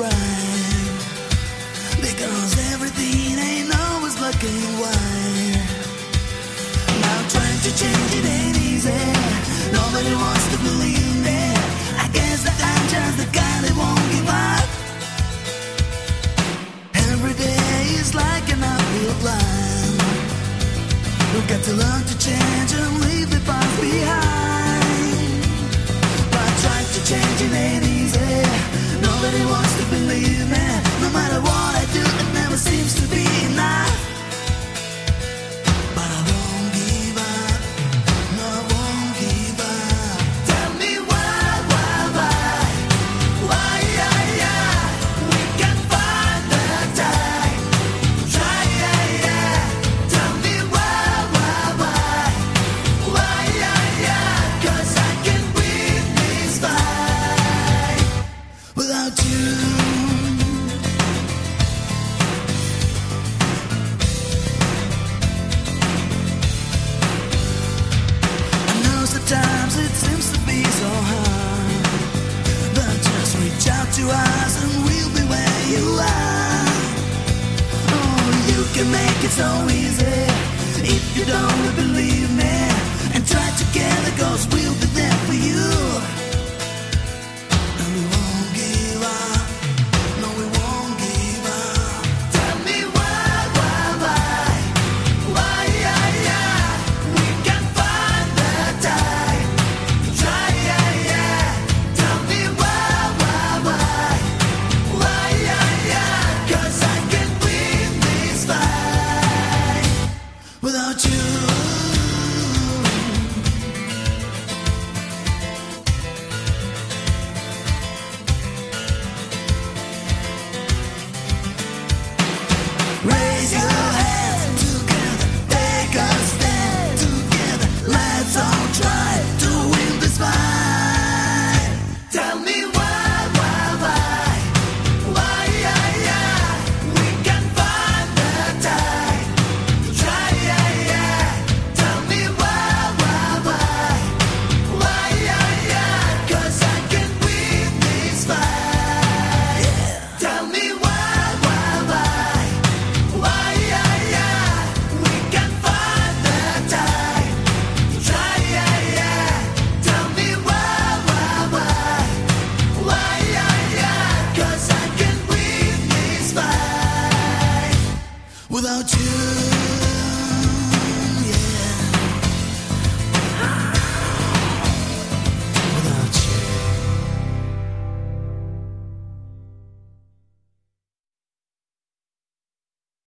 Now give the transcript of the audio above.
bright, because everything ain't always black and white. Now trying to change it ain't easy. Nobody wants to believe me. I guess that I'm just the guy that won't give up. Every day is like an uphill climb. We've got to learn to change and leave the past behind. But trying to change it ain't easy. Nobody wants to believe me. No matter what I do, it never seems to be enough. But I won't give up. No, I won't give up. Tell me why? Why, yeah. We can find the time. Try, yeah. Tell me why, yeah. 'Cause I can breathe this fight without you. I know sometimes it seems to be so hard, but just reach out to us and we'll be where you are. Oh, you can make it so easy if you don't believe